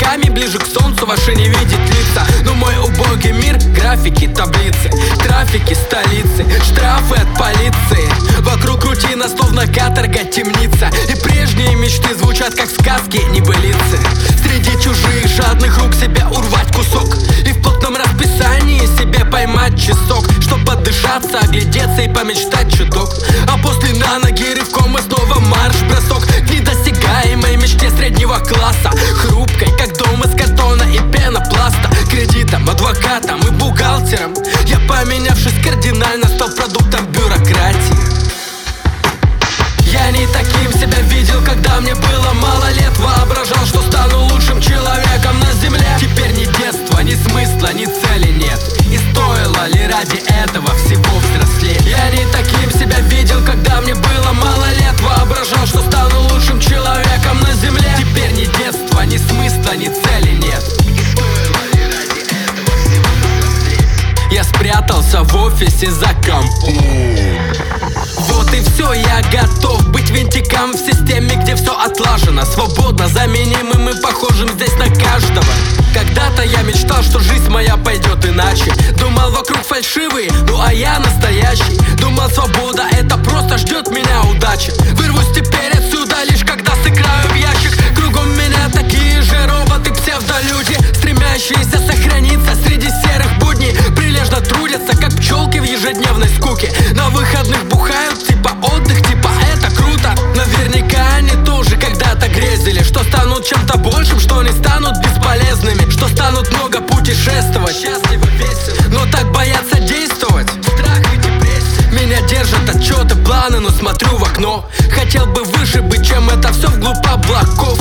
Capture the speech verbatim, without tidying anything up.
глазами ближе к солнцу ваши не видеть лица. Но мой убогий мир, графики, таблицы, трафики столицы, штрафы от полиции. Вокруг рутина, словно каторга, темница. И прежние мечты звучат как сказки, небылицы. Среди чужих жадных рук себя урвать кусок и в плотном расписании себе поймать часок, чтоб отдышаться, оглядеться и помечтать чуток. А после на ноги рывком и снова марш-бросок к недосягаемой мечте среднего класса, хрупкой, как дом из картона и пенопласта. Кредитом, адвокатом и бухгалтером я, поменявшись кардинально, стал продуктом бюрократии. Я не таким себя видел, когда мне было мало лет. Воображал, что стану лучшим человеком на земле. Теперь ни детства, ни смысла, ни цели нет. И стоило ли ради этого всего взрослеть? Я не таким себя видел, когда мне было мало лет. Воображал, что стану лучшим человеком на земле. Теперь ни детства, ни смысла, ни цели нет. И стоило ли ради этого всего взрослеть? Я спрятался в офисе за компом. Вот и все, я готов быть винтиком в системе, где все отлажено, свободно, заменимым и похожим здесь на каждого. Когда-то я мечтал, что жизнь моя пойдет иначе. Думал, вокруг фальшивые, ну а я настоящий. Думал, свобода это просто ждет меня удачи. Вырвусь теперь отсюда лишь когда сыграю в ящик. Кругом меня такие же роботы, псевдолюди, стремящиеся сохраниться среди серых будней. Прилежно трудятся, как пчелки в ежедневной скуке. На выходных бухают, типа отдых, типа это круто. Наверняка они тоже когда-то грезили, что станут чем-то большим, что не станут бесполезными, что станут много путешествовать, счастливо, весело. Но так боятся действовать, страх и депрессия. Меня держат отчеты, планы, но смотрю в окно. Хотел бы выше быть, чем это все вглубь облаков.